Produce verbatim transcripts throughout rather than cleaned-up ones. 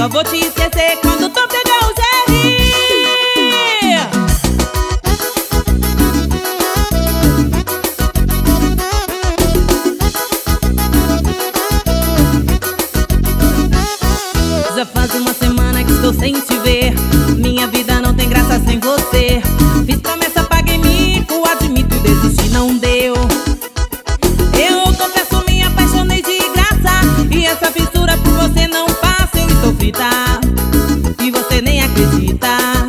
Só vou te esquecer quando tu pegar o Jerry. Já faz uma semana que estou sem te ver. Minha vida não tem graça sem você. Fiz promessa, paguei mico, admito, desisti, não deu. Eu confesso, me apaixonei de graça, e essa fissura por você não passa. Eu estou frita e você nem acredita.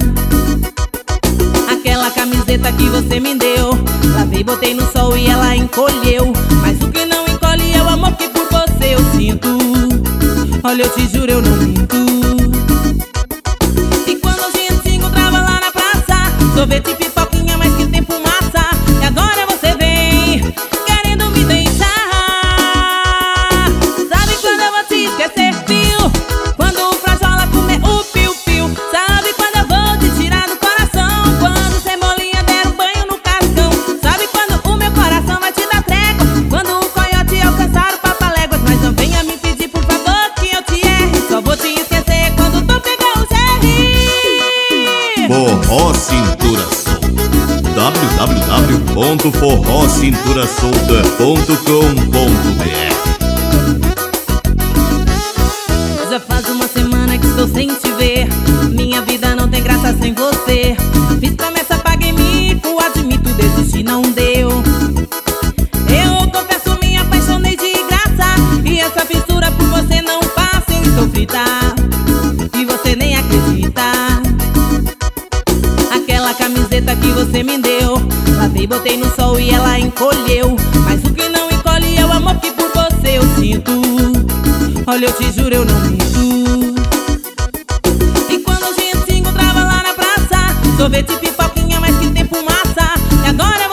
Aquela camiseta que você me deu, lavei, botei no sol e ela encolheu. Mas o que não encolhe é o amor que por você eu sinto. Olha, eu te juro, eu não minto. E quando a gente se encontrava lá na praça, sorvete e pipoquinha, mas que tempo massa. E agora você vem querendo me deixar. Sabe quando eu vou te esquecer, fio? Quando o frajola comer o piu-piu. Sabe quando eu vou te tirar do coração? Quando cebolinha der um banho no cascão. Sabe quando o meu coração vai te dar trégua? Quando o coiote alcançar o papaléguas. Mas não venha me pedir, por favor, que eu te erre. Só vou te esquecer quando tu pegar o Jerry. Forró Cintura Solta. w w w ponto forró cintura solta ponto com ponto b r. Já faz uma semana que estou sem te ver. Minha vida não tem graça sem você. Fiz promessa, paguei mico, admito, desisti, não deu. Eu confesso, me apaixonei de graça, e essa fissura por você não passa. Eu estou frita e você nem acredita. Aquela camiseta que você me deu, lavei, botei no sol e ela encolheu. Mas o que não encolhe é o amor que por você eu sinto. Olha, eu te juro, eu não minto. E quando a gente se encontrava lá na praça, sorvete e pipoquinha, mas que tempo massa. E agora